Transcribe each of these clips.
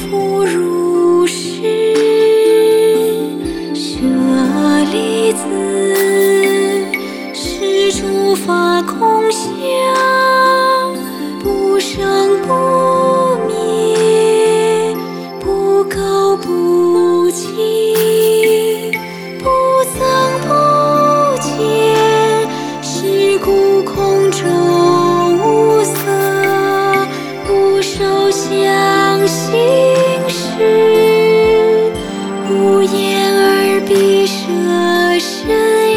复如是，舍利子，是诸法空相，不生不灭，不垢不净，不增不减，是故空中无色，不受想行识，无眼耳鼻舌身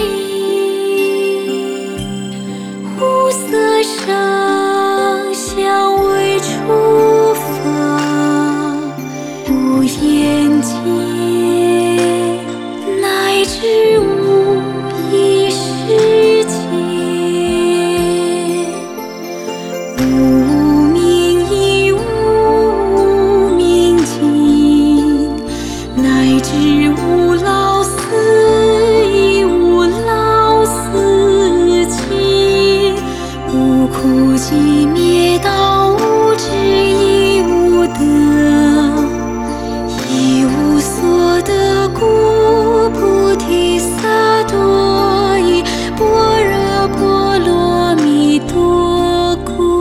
意，无色声香味触法，无眼界，乃至无意识界，无明亦无明尽，乃至无老死亦无老死尽，无苦集灭道，无智亦无得，一无所得故，菩提萨埵依般若波罗蜜多故。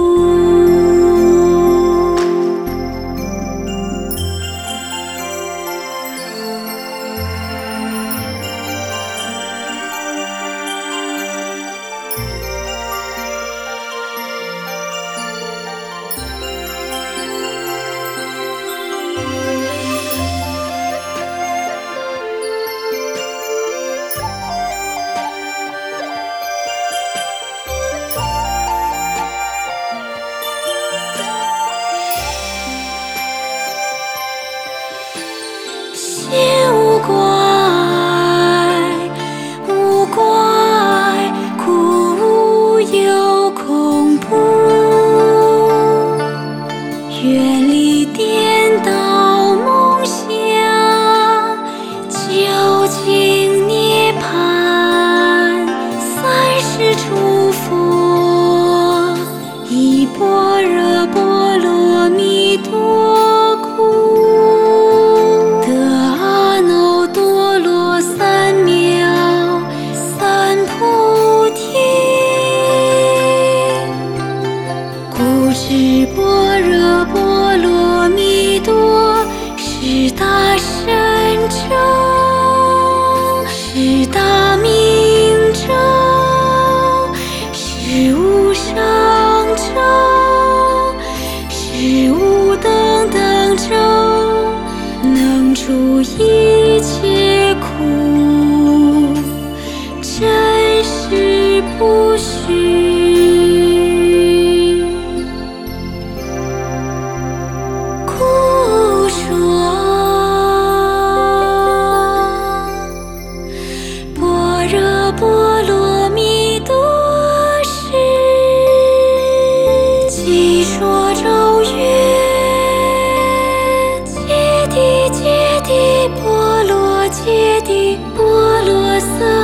现无怪，无怪，故无有恐怖，远离颠倒梦想，究竟涅槃，三世诸佛依般若波罗蜜多故，是般若波罗蜜多，是大神咒，是大明咒，是无上咒，是无等等咒，能除一切苦，真实不虚。波罗蜜多时，即说咒曰：揭谛揭谛波罗揭谛波罗僧。